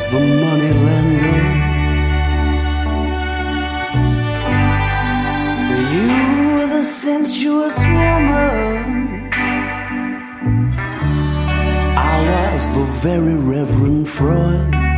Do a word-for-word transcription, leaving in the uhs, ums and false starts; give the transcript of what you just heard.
the money lender. You were the sensuous woman, I was the very Reverend Freud.